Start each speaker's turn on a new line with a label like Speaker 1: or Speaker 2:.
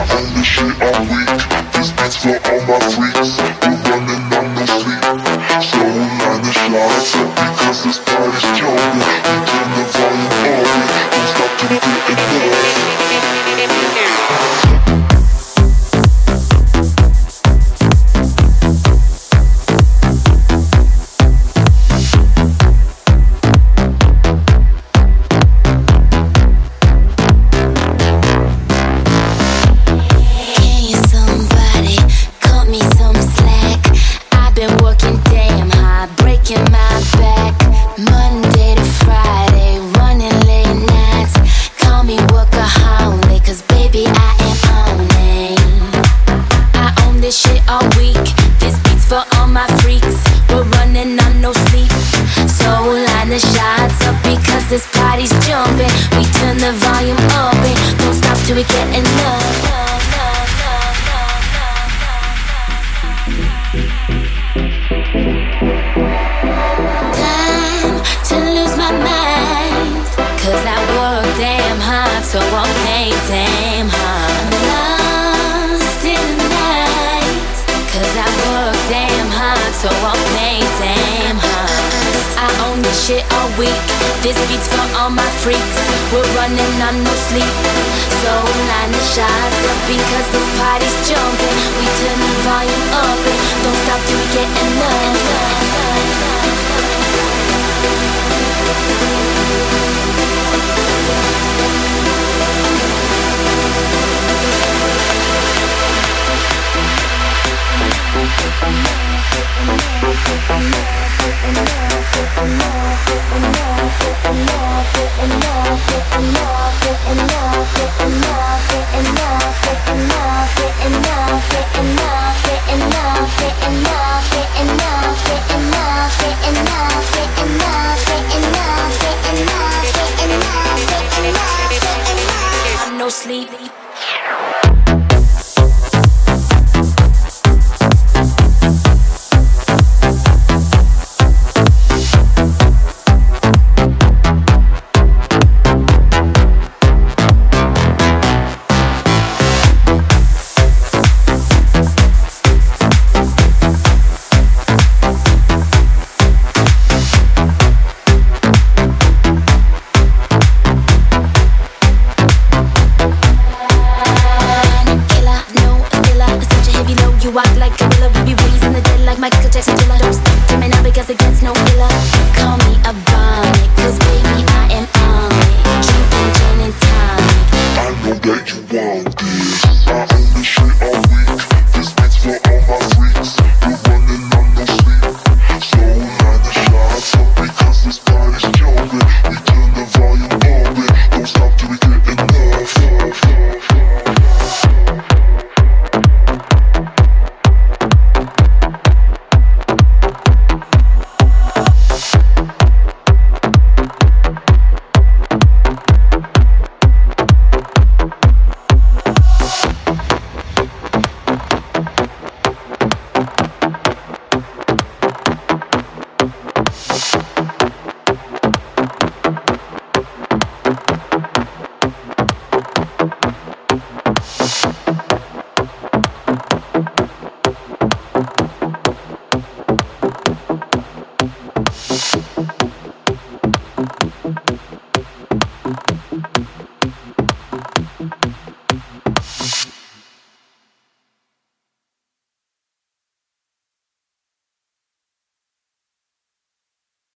Speaker 1: own this shit all week. This beats for all my freaks. We're running on no sleep. So line the shots up because this party's jumping. We turn the volume up. Don't stop till we get enough.
Speaker 2: This party's jumping, we turn the volume up and don't stop till we get enough. Time to lose my mind, 'cause I work damn hard, so I'm paid damn hard. I'm lost in the night, 'cause I work damn hard, so I'm paid damn hard. I own this shit all week. This beat's for all my freaks. We're running on no sleep. So line the shots up because this party's jumping. We turn the volume up and don't stop till we get enough. No sleep. You walk like gorilla, we be raising the dead like Michael Jackson till I don't